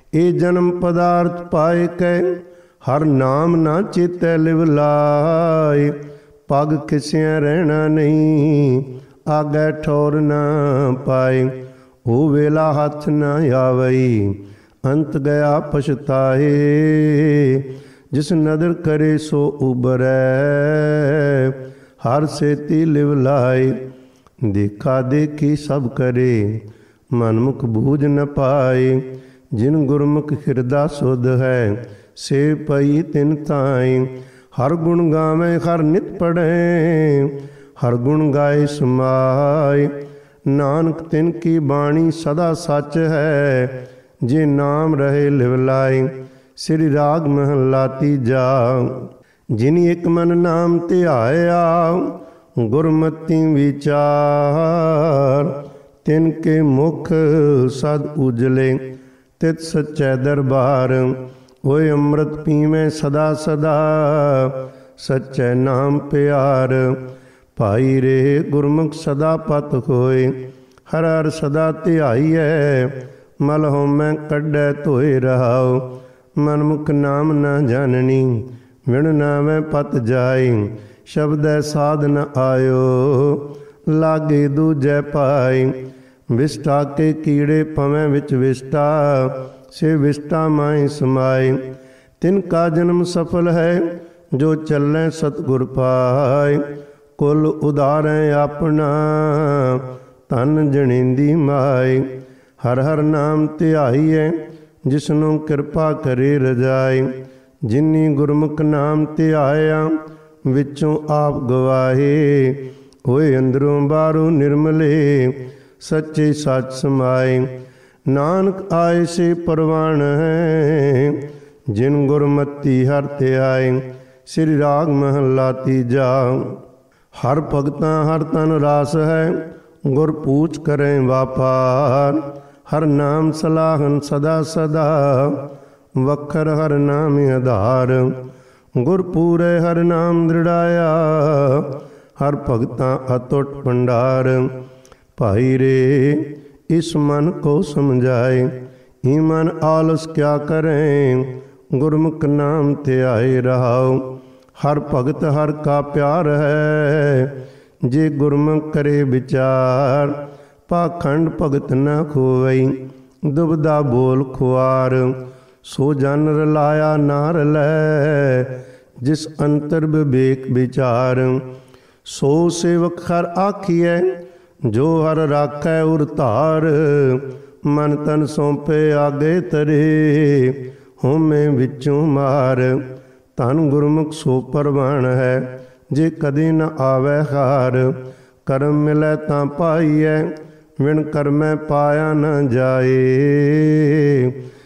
ਇਹ ਜਨਮ ਪਦਾਰਥ ਪਾਏ ਕੈ, ਹਰ ਨਾਮ ਨਾ ਚੇਤੈ ਲਿਵ ਲਾਏ। ਪਗ ਕਿਸਿਆ ਰਹਿਣਾ ਨਹੀਂ, ਆਗੈ ਠੌਰ ਨਾ ਪਾਏ। ਉਹ ਵੇਲਾ ਹੱਥ ਨਾ ਆਵਈ, ਅੰਤ ਗਿਆ ਪਛਤਾਏ। ਜਿਸ ਨਦਰ ਕਰੇ ਸੋ ਉਬਰੈ, ਹਰ ਸੇਤੀ ਲਿਵ ਲਾਏ। ਦੇਖਾ ਦੇਖੀ ਸਭ ਕਰੇ, ਮਨਮੁਖ ਬੂਝ ਨ ਪਾਏ। ਜਿਨ ਗੁਰਮੁਖ ਹਿਰਦਾ ਸੁਧ ਹੈ, ਸੇ ਪਈ ਤਿਨ ਤਾਈ। ਹਰ ਗੁਣ ਗਾਵੇਂ ਹਰ ਨਿਤ ਪੜ੍ਹੈ, ਹਰ ਗੁਣ ਗਾਏ ਸਮਾਏ। ਨਾਨਕ ਤਿਨ ਕੀ ਬਾਣੀ ਸਦਾ ਸੱਚ ਹੈ, ਜੇ ਨਾਮ ਰਹੇ ਲਿਵ ਲਾਏ। ਸ੍ਰੀ ਰਾਗ ਮਹਲਾ ਤੀਜਾ। ਜਿਨ ਇਕ ਮਨ ਨਾਮ ਧਿਆਇਆ, ਗੁਰਮਤਿ ਵਿਚਾਰ। ਤਿਨ ਕੇ ਮੁਖ ਸਦ ਉਜਲੇ, ਤਿਤ ਸਚੈ ਦਰਬਾਰ। ਹੋਏ ਅੰਮ੍ਰਿਤ ਪੀਵੇਂ ਸਦਾ ਸਦਾ, ਸਚੈ ਨਾਮ ਪਿਆਰ। ਭਾਈ ਰੇ ਗੁਰਮੁਖ ਸਦਾ ਪਤ ਹੋਏ, ਹਰ ਹਰ ਸਦਾ ਧਿਆਈਐ। ਮਲ ਹਉਮੈ ਕੱਢੈ ਧੋਏ ਰਹਾਉ, ਮਨਮੁਖ ਨਾਮ ਨਾ ਜਾਣਨੀ। ਵਿਣ ਨਾਵੇਂ ਪਤ ਜਾਏ, ਸ਼ਬਦੈ ਸਾਧ ਨ ਆਇਓ। ਲਾਗੇ ਦੂਜੈ ਪਾਈ, ਵਿਸਟਾ ਕੇ ਕੀੜੇ ਪਵੇਂ ਵਿੱਚ ਵਿਸਟਾ। ਸੇ ਵਿਸਟਾ ਮਾਈ ਸਮਾਏ। ਤਿਨ ਕਾ ਜਨਮ ਸਫਲ ਹੈ, ਜੋ ਚੱਲੈ ਸਤਿਗੁਰ ਪਾਏ। ਕੁਲ ਉਦਾਰੈ ਆਪਣਾ, ਧਨ ਜਣੀਂਦੀ ਮਾਈ। ਹਰ ਹਰ ਨਾਮ ਧਿਆਈਐ, ਜਿਸਨੂੰ ਕਿਰਪਾ ਕਰੇ ਰਜਾਈ। ਜਿਨੀ ਗੁਰਮੁਖ ਨਾਮ ਧਿਆਇਆ, ਵਿੱਚੋਂ ਆਪ ਗਵਾਏ। ਹੋਏ ਅੰਦਰੋਂ ਬਾਹਰੋਂ ਨਿਰਮਲੇ, ਸੱਚੇ ਸੱਚ ਸਮਾਏ। ਨਾਨਕ ਆਏ ਸੇ ਪਰਵਾਣ ਹੈ, ਜਿਨ ਗੁਰਮਤੀ ਹਰਿ ਧਿਆਏ। ਸ੍ਰੀ ਰਾਗ ਮਹਲਾ ਤੀਜਾ। ਹਰ ਭਗਤਾਂ ਹਰ ਤਨ ਰਾਸ ਹੈ, ਗੁਰ ਪੂਛ ਕਰੈ ਵਾਪਾਰ। ਹਰ ਨਾਮ ਸਲਾਹਨ ਸਦਾ ਸਦਾ, ਵਖਰ ਹਰ ਨਾਮ ਆਧਾਰ। ਗੁਰ ਪੂਰੇ ਹਰ ਨਾਮ ਦ੍ਰਿੜਾਇਆ, ਹਰ ਭਗਤਾਂ ਅਤੁੱਟ ਭੰਡਾਰ। ਭਾਈ ਰੇ ਇਸ ਮਨ ਕੋ ਸਮਝਾਏ, ਈ ਮਨ ਆਲਸ ਕਿਆ ਕਰੇ। ਗੁਰਮੁਖ ਨਾਮ ਧਿਆਏ ਰਹਾਉ, ਹਰ ਭਗਤ ਹਰ ਕਾ ਪਿਆਰ ਹੈ। ਜੇ ਗੁਰਮੁਖ ਕਰੇ ਵਿਚਾਰ, ਪਾਖੰਡ ਭਗਤ ਨਾ ਖੋਵਈ। ਦੁਬਦਾ ਬੋਲ ਖੁਆਰ, ਸੋ ਜਨ ਰਲਾਇਆ ਨਾ ਰਲੈ। ਜਿਸ ਅੰਤਰ ਵਿਵੇਕ ਵਿਚਾਰ, ਸੋ ਸੇਵਕ ਹਰ ਆਖੀਐ। ਜੋ ਹਰ ਰਾਖੈ ਉਰ ਧਾਰ, ਮਨ ਤਨ ਸੌਂਪੇ ਆਗੇ ਤਰੇ। ਹੋਮੇ ਵਿੱਚੋਂ ਮਾਰ, ਧਨ ਗੁਰਮੁਖ ਸੋ ਪਰਵਾਣ ਹੈ। ਜੇ ਕਦੇ ਨ ਆਵੈ ਹਾਰ, ਕਰਮ ਮਿਲੈ ਤਾਂ ਪਾਈਐ। ਵਿਣ ਕਰਮੈ ਪਾਇਆ ਨ ਜਾਏ।